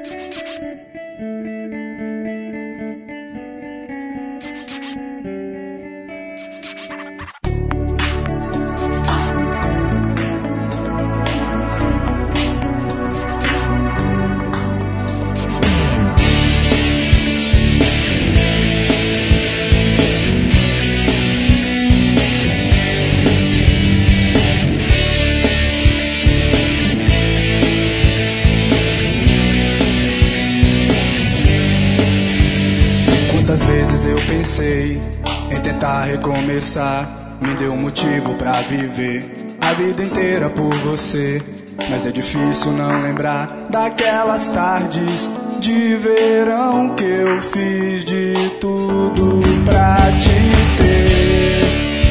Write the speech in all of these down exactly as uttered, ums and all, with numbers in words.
Quantas vezes eu pensei em tentar recomeçar, me deu um motivo pra viver a vida inteira por você. Mas é difícil não lembrar daquelas tardes de verão que eu fiz de tudo pra te ter.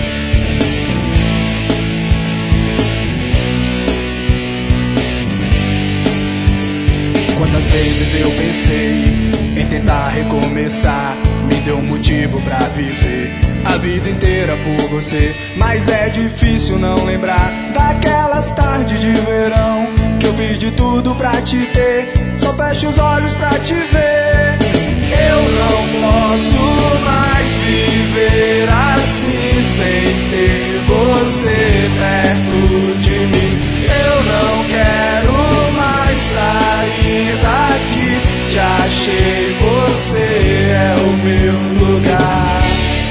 Quantas vezes eu pensei em tentar recomeçar, me deu um motivo pra viver a vida inteira por você. Mas é difícil não lembrar daquelas tardes de verão que eu fiz de tudo pra te ter. Só fecho os olhos pra te ver. Eu não posso mais viver assim sem ter você perto de mim. Eu não quero mais sair daqui. Já achei, você é o meu lugar.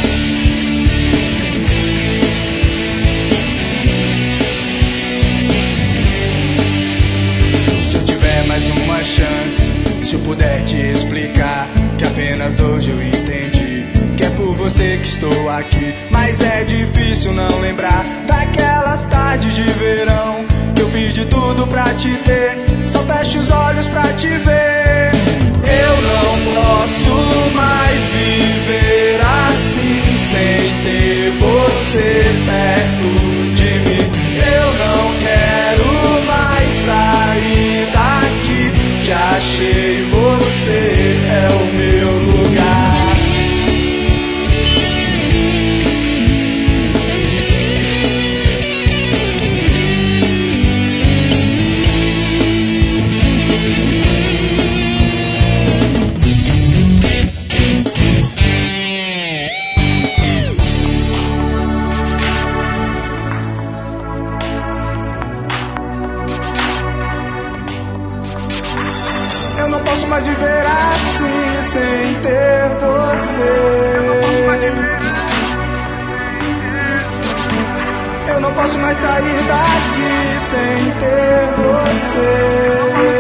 Se eu tiver mais uma chance, se eu puder te explicar que apenas hoje eu entendi que é por você que estou aqui. Mas é difícil não lembrar daquelas tardes de verão que eu fiz de tudo pra te ter. Só fecho os olhos pra te ver. Eu não posso mais viver assim sem ter você perto de mim. Eu não quero mais sair daqui. Já achei, você é o meu lugar. Eu não posso mais viver assim sem ter você. Eu não posso mais sair daqui sem ter você.